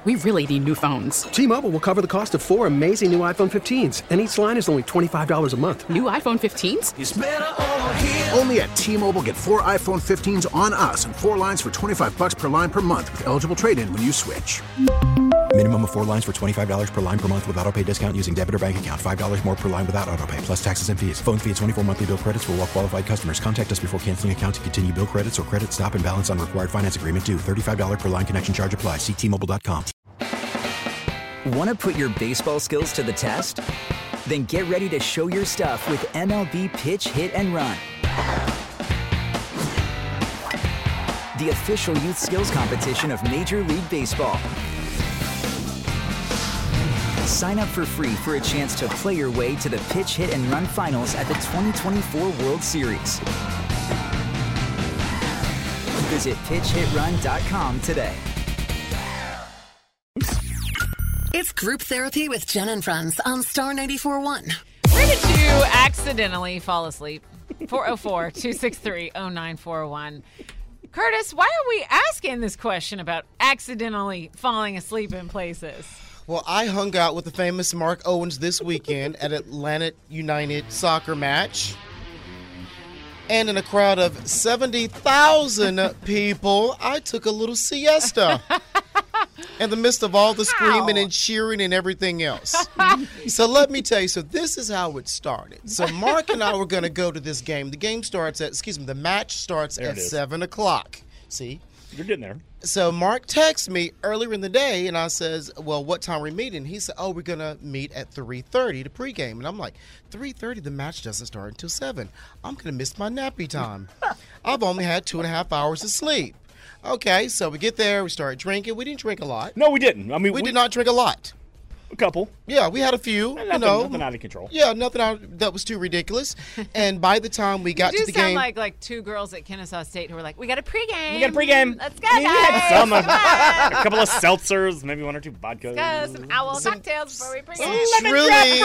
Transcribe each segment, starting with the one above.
We really need new phones. T-Mobile will cover the cost of 4 amazing new iPhone 15s, and each line is only $25 a month. New iPhone 15s? It's better over here. Only at T-Mobile, get 4 iPhone 15s on us and 4 lines for $25 per line per month with eligible trade-in when you switch. Minimum of 4 lines for $25 per line per month with autopay discount using debit or bank account. $5 more per line without autopay, plus taxes and fees. Phone fee at 24 monthly bill credits for well-qualified customers. Contact us before canceling account to continue bill credits or credit stop and balance on required finance agreement due. $35 per line connection charge applies. See T-Mobile.com. Want to put your baseball skills to the test? Then get ready to show your stuff with MLB Pitch, Hit, and Run. The official youth skills competition of Major League Baseball. Sign up for free for a chance to play your way to the Pitch, Hit, and Run finals at the 2024 World Series. Visit pitchhitrun.com today. It's Group Therapy with Jen and Friends on Star 94.1. Where did you accidentally fall asleep? 404-263-0941. Curtis, why are we asking this question about accidentally falling asleep in places? Well, I hung out with the famous Mark Owens this weekend at Atlanta United soccer match. And in a crowd of 70,000 people, I took a little siesta. In the midst of all the screaming and cheering and everything else. So let me tell you, this is how it started. So Mark and I were going to go to this game. The match starts at 7 o'clock. See? You're getting there. So Mark texts me earlier in the day, and I says, well, what time are we meeting? He said, we're going to meet at 3:30 to pregame. And I'm like, 3:30? The match doesn't start until 7. I'm going to miss my nappy time. I've only had 2.5 hours of sleep. Okay, so we get there, we start drinking. We didn't drink a lot. No, we didn't. I mean, we did not drink a lot. A couple. Yeah, we had a few. Nothing out of control. Yeah, nothing that was too ridiculous. And by the time we got to the game, you sound like two girls at Kennesaw State who were like, "We got a pregame. Let's go, guys. We had some, a couple of seltzers, maybe 1 or 2 vodkas. Let's go, some owl cocktails before we pregame. Lemon drop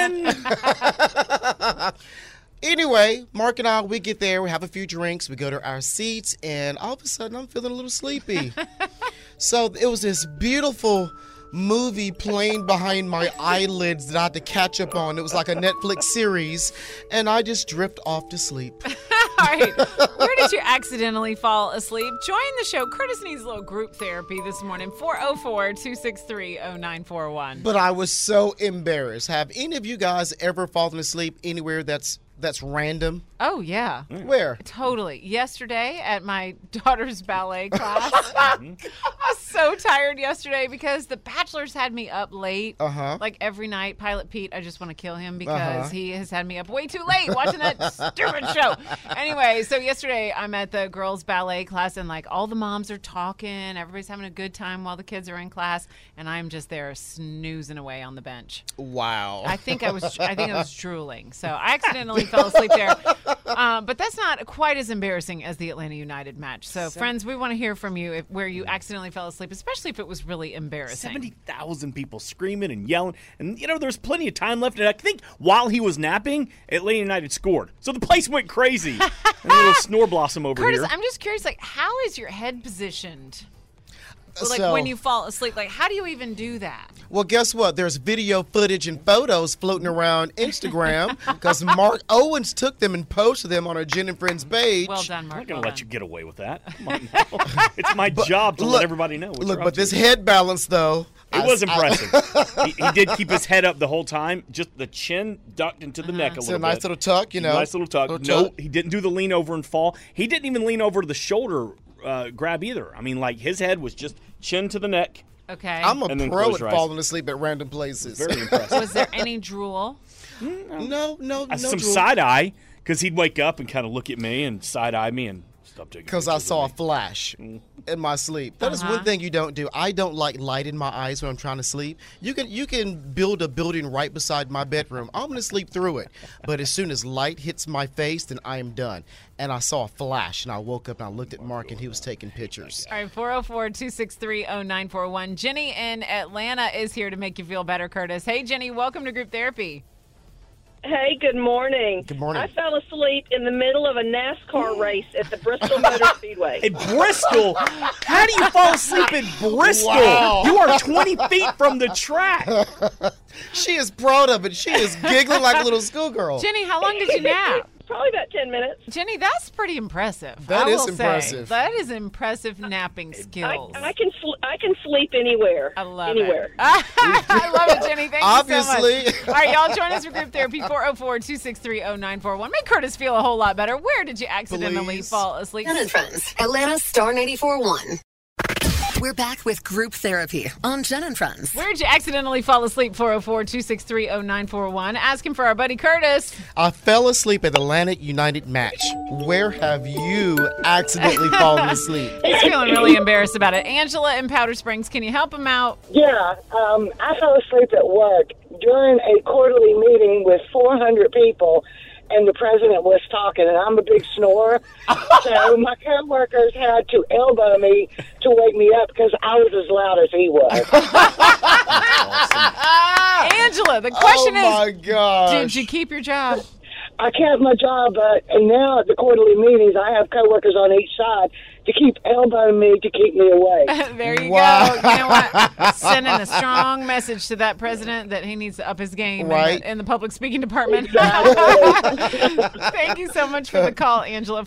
for the win. Anyway, Mark and I, we get there, we have a few drinks, we go to our seats, and all of a sudden I'm feeling a little sleepy. So it was this beautiful movie playing behind my eyelids that I had to catch up on. It was like a Netflix series, and I just drift off to sleep. All right. Where did you accidentally fall asleep? Join the show. Curtis needs a little group therapy this morning. 404-263-0941. But I was so embarrassed. Have any of you guys ever fallen asleep anywhere that's random? Oh, yeah. Where? Totally. Yesterday at my daughter's ballet class. I was so tired yesterday because the Bachelor's had me up late. Like every night. Pilot Pete, I just want to kill him because he has had me up way too late watching that stupid show. Anyway, so yesterday I'm at the girls' ballet class and like all the moms are talking. Everybody's having a good time while the kids are in class. And I'm just there snoozing away on the bench. Wow. I think I was drooling. So I accidentally fell asleep there. But that's not quite as embarrassing as the Atlanta United match. So, friends, we want to hear from you where you accidentally fell asleep, especially if it was really embarrassing. 70,000 people screaming and yelling. And, there's plenty of time left. And I think while he was napping, Atlanta United scored. So the place went crazy. And a little snore blossom over Curtis, here. I'm just curious, how is your head positioned? So, when you fall asleep, how do you even do that? Well, guess what? There's video footage and photos floating around Instagram because Mark Owens took them and posted them on our Jen and Friends page. Well done, Mark. I'm not going to let you get away with that. Come on now. It's my job to let everybody know. But this head balance, though. It was impressive. He did keep his head up the whole time, just the chin ducked into the neck a little bit. Nice little tuck, Nice little tuck. No, he didn't do the lean over and fall. He didn't even lean over to the shoulder grab either. I mean, his head was just chin to the neck. Okay. I'm a pro at falling asleep at random places. Very impressive. Was there any drool? No Some drool. side eye, because he'd wake up and kind of look at me and side eye me and stop taking pictures. Because I saw a flash in my sleep. That is one thing you don't do. I don't like light in my eyes when I'm trying to sleep. You can build a building right beside my bedroom. I'm going to sleep through it. But as soon as light hits my face, then I am done. And I saw a flash, and I woke up and I looked at Mark, and he was taking pictures. All right, 404-263-0941. Jenny in Atlanta is here to make you feel better, Curtis. Hey, Jenny, welcome to Group Therapy. Hey, good morning. Good morning. I fell asleep in the middle of a NASCAR race at the Bristol Motor Speedway. At Bristol? How do you fall asleep at Bristol? Wow. You are 20 feet from the track. She is proud of it. She is giggling like a little schoolgirl. Jenny, how long did you nap? Probably about 10 minutes. Jenny, that's pretty impressive. That I is will impressive. Say. That is impressive napping skills. I can sleep anywhere. I love anywhere. it. I love it, Jenny. Thank Obviously. you so much. All right, y'all, join us for Group Therapy, 404-263-0941. Make Curtis feel a whole lot better. Where did you accidentally fall asleep? Jen and Friends, Atlanta Star 94.1. We're back with Group Therapy on Jen and Friends. Where'd you accidentally fall asleep? 404-263-0941. Asking for our buddy Curtis. I fell asleep at the Atlantic United match. Where have you accidentally fallen asleep? He's feeling really embarrassed about it. Angela in Powder Springs, can you help him out? Yeah, I fell asleep at work during a quarterly meeting with 400 people, and the president was talking, and I'm a big snorer. So my coworkers had to elbow me to wake me up because I was as loud as he was. Angela, the question Oh, my is, gosh. did you keep your job? I kept my job, but and now at the quarterly meetings, I have coworkers on each side to keep elbowing me to keep me awake. There you Wow. go. You know what? Sending a strong message to that president that he needs to up his game Right. in the public speaking department. Thank you so much for the call, Angela.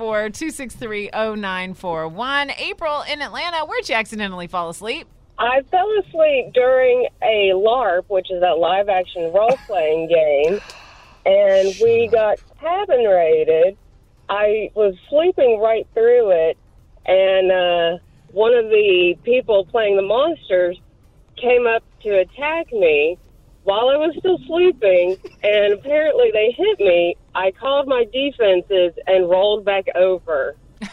404-263-0941. April in Atlanta, where'd you accidentally fall asleep? I fell asleep during a LARP, which is a live-action role-playing game, and we got cabin raided. I was sleeping right through it, and one of the people playing the monsters came up to attack me while I was still sleeping, and apparently they hit me. I called my defenses and rolled back over.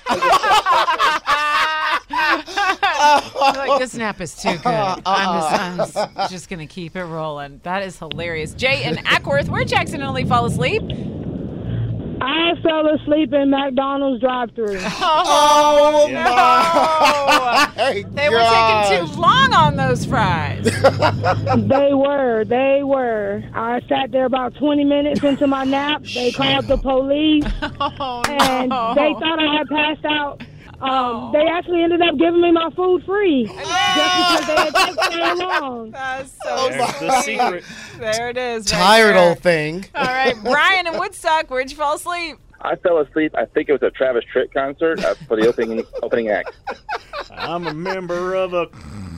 Like, this nap is too good. I'm just going to keep it rolling. That is hilarious. Jay in Ackworth, where'd you accidentally fall asleep? I fell asleep in McDonald's drive-thru. Oh, no. my They were taking too long on those fries. They were. I sat there about 20 minutes into my nap. They called the police, and they thought I had passed out. They actually ended up giving me my food free just because they had taken so long. That's so There's the secret. There it is. right Tired there. old thing. All right, Brian in Woodstock, where'd you fall asleep? I fell asleep. I think it was a Travis Tritt concert for the opening act. I'm a member of a...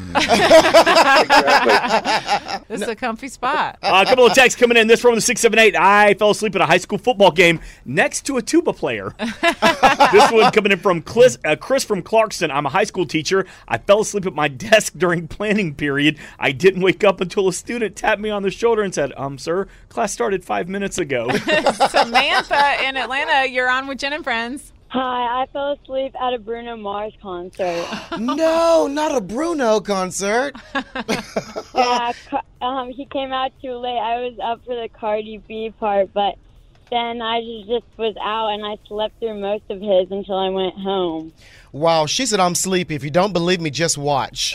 This is a comfy spot. A couple of texts coming in. This from the 678. I fell asleep at a high school football game next to a tuba player. This one coming in from Chris from Clarkston. I'm a high school teacher. I fell asleep at my desk during planning period. I didn't wake up until a student tapped me on the shoulder and said, sir, class started 5 minutes ago. Samantha in Atlanta, you're on with Jen and Friends. Hi, I fell asleep at a Bruno Mars concert. No, not a Bruno concert. Yeah, he came out too late. I was up for the Cardi B part, but then I just was out and I slept through most of his until I went home. Wow, she said I'm sleepy. If you don't believe me, just watch.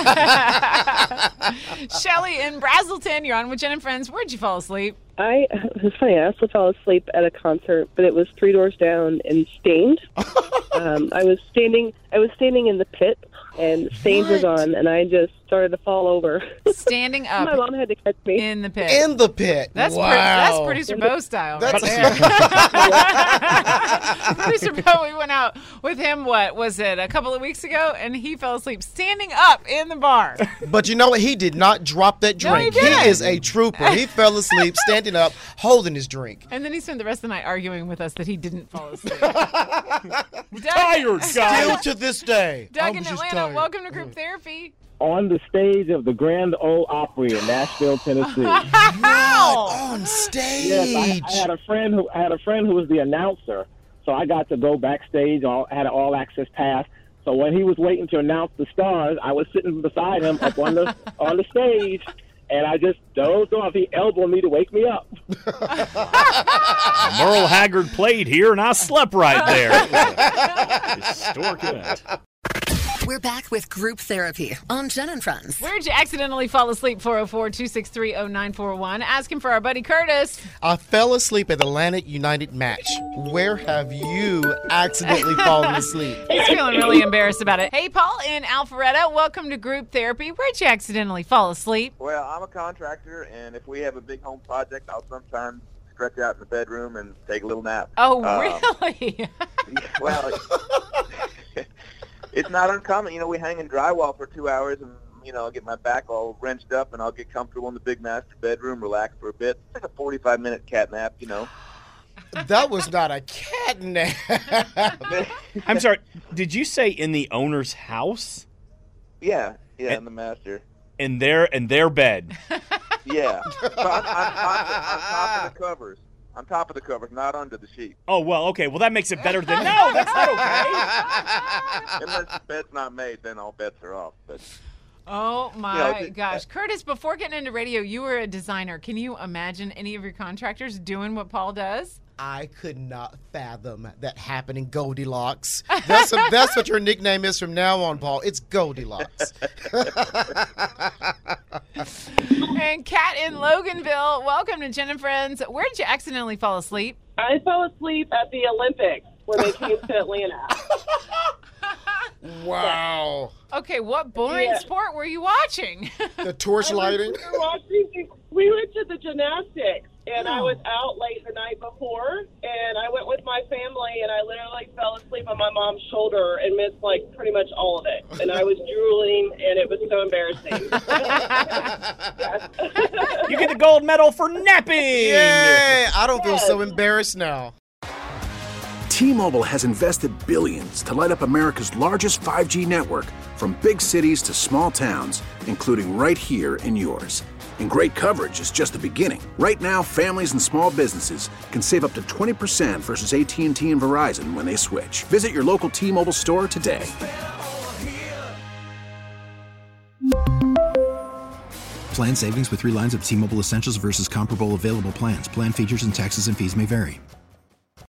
Shelly in Brazelton, you're on with Jen and Friends. Where'd you fall asleep? It's funny, I also fell asleep at a concert, but it was 3 doors down in Stained. I was standing in the pit, and Stained was on, and I just started to fall over. Standing up. My mom had to catch me. In the pit. In the pit. That's wow. That's Producer Bo style right there. Producer Bo, we went out with him, what was it, a couple of weeks ago, and he fell asleep standing up in the bar. But you know what? He did not drop that No, drink. he didn't. He is a trooper. He fell asleep standing up, holding his drink. And then he spent the rest of the night arguing with us that he didn't fall asleep. Tired, Still to this day. Doug I'm in just Atlanta, tired. welcome to Group Therapy. On the stage of the Grand Ole Opry in Nashville, Tennessee. How? On stage. Yes, I had a friend who was the announcer, so I got to go backstage. Had an all access pass. So when he was waiting to announce the stars, I was sitting beside him up on the stage, and I just dozed off. He elbowed me to wake me up. Merle Haggard played here, and I slept right there. Historic event. We're back with Group Therapy on Jen and Friends. Where'd you accidentally fall asleep? 404-263-0941. Asking for our buddy Curtis. I fell asleep at Atlantic United match. Where have you accidentally fallen asleep? He's feeling really embarrassed about it. Hey, Paul in Alpharetta, welcome to Group Therapy. Where'd you accidentally fall asleep? Well, I'm a contractor, and if we have a big home project, I'll sometimes stretch out in the bedroom and take a little nap. Oh, really? Well, it's not uncommon. You know, we hang in drywall for 2 hours, and, you know, I'll get my back all wrenched up, and I'll get comfortable in the big master bedroom, relax for a bit. It's like a 45-minute cat nap, you know. That was not a cat nap. I'm sorry. Did you say in the owner's house? Yeah, in the master. In their bed. Yeah. So I'm top of the covers. On top of the covers, not under the sheet. Oh, well, okay. Well, that makes it better than no, that's not okay. Unless the bed's not made, then all bets are off. But oh, my gosh. Curtis, before getting into radio, you were a designer. Can you imagine any of your contractors doing what Paul does? I could not fathom that happening, Goldilocks. That's what your nickname is from now on, Paul. It's Goldilocks. And Kat in Loganville, welcome to Jen and Friends. Where did you accidentally fall asleep? I fell asleep at the Olympics when they came to Atlanta. Wow. Okay, what boring sport were you watching? The torch lighting? We went to the gymnastics, and I was out late the night before, and I went with my family, and I literally fell asleep on my mom's shoulder and missed, like, pretty much all of it. And I was drooling, and it was so embarrassing. You get the gold medal for napping! Yay! I don't feel so embarrassed now. T-Mobile has invested billions to light up America's largest 5G network, from big cities to small towns, including right here in yours. And great coverage is just the beginning. Right now, families and small businesses can save up to 20% versus AT&T and Verizon when they switch. Visit your local T-Mobile store today. Plan savings with 3 lines of T-Mobile Essentials versus comparable available plans. Plan features and taxes and fees may vary.